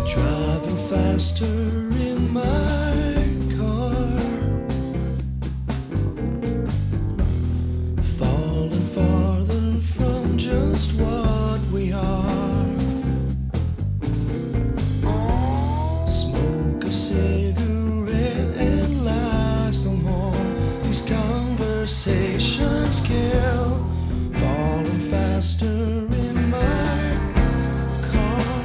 Driving faster in my car, falling farther from just what we are. Smoke a cigarette and lie some more. These conversations kill. Falling faster in my car.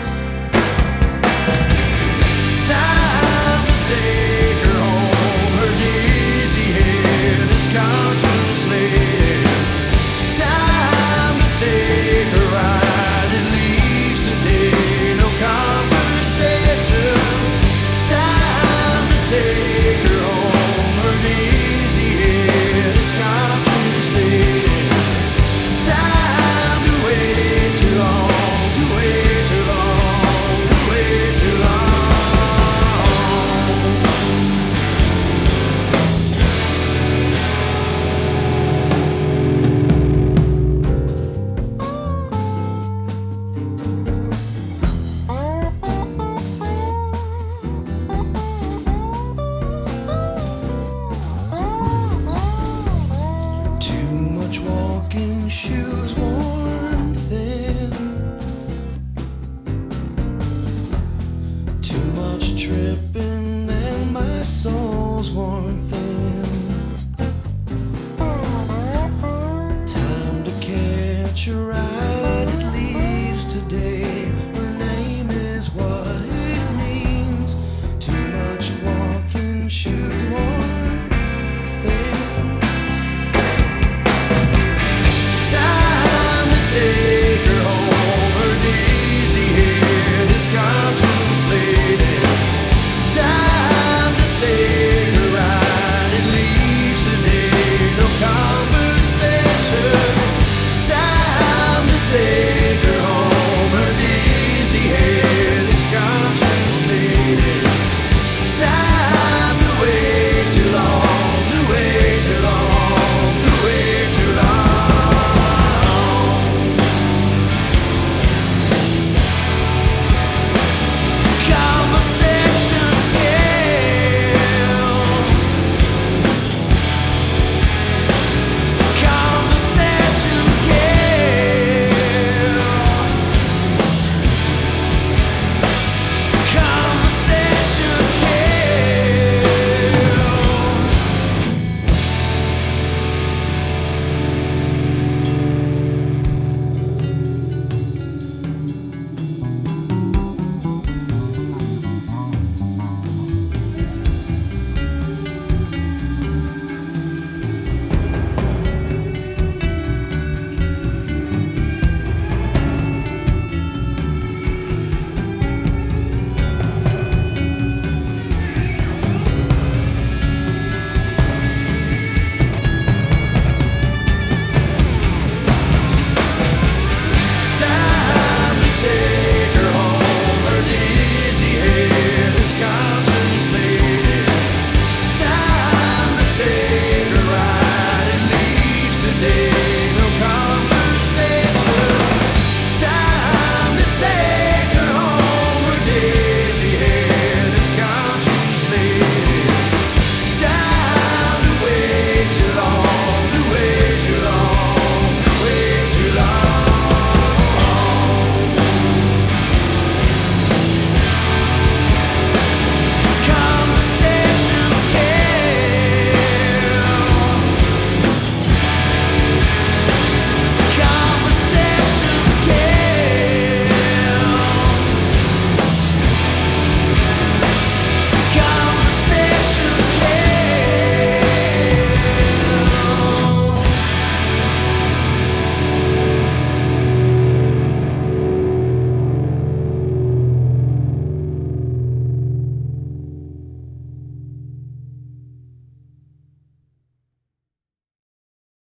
Time to take her home. Her dizzy head is contemplated. Time to take her ride. It leaves today, no conversation. Time to take her home. Her dizzy head is contemplated. Time to wait too long, to wait too long, to wait too long. Too much walking, shoes worn thin. Too much tripping and my soul